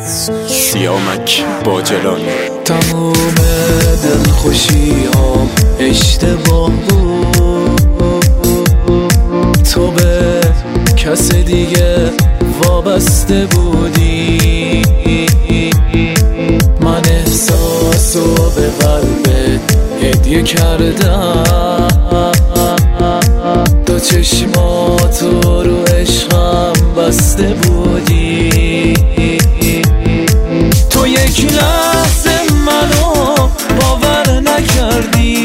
سیامک باجلان. تموم دلخوشی هم اشتباه بود، تو به کس دیگه وابسته بودی. من احساسو به قلبت هدیه کردم، دو چشماتو رو عشقم بسته بودی. تو یک لحظه منو باور نکردی،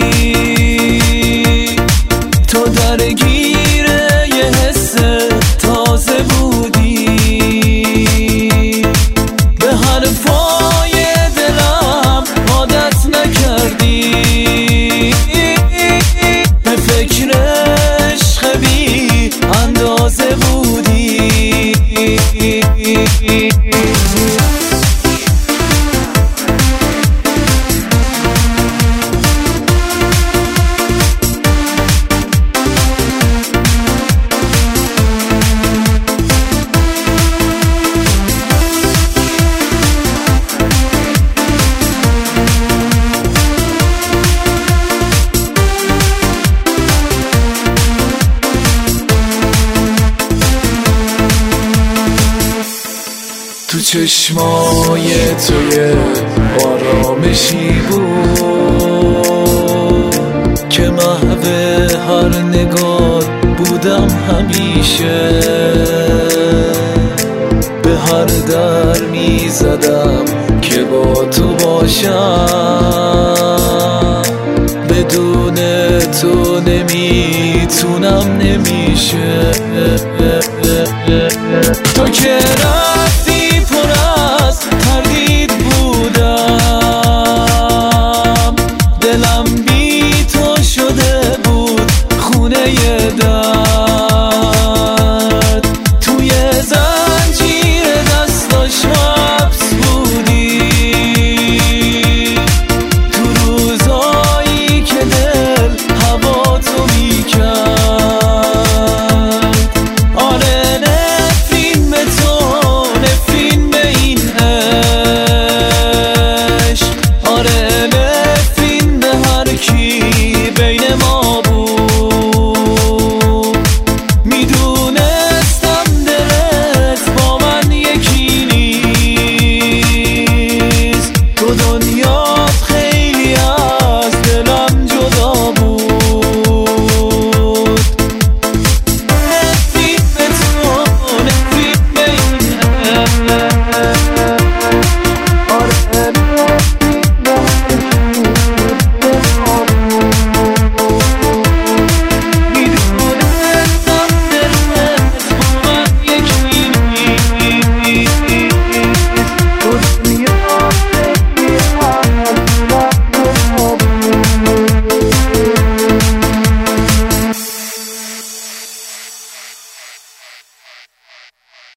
تو درگیر یه حس تازه بودی. به حرفای دلم عادت نکردی، به فکر عشق بی اندازه بودی. تو چشمای توی آرامشی بود که محو هر نگاه بودم همیشه. به هر در می زدم که با تو باشم، بدون تو نمیتونم، نمیشه. تو که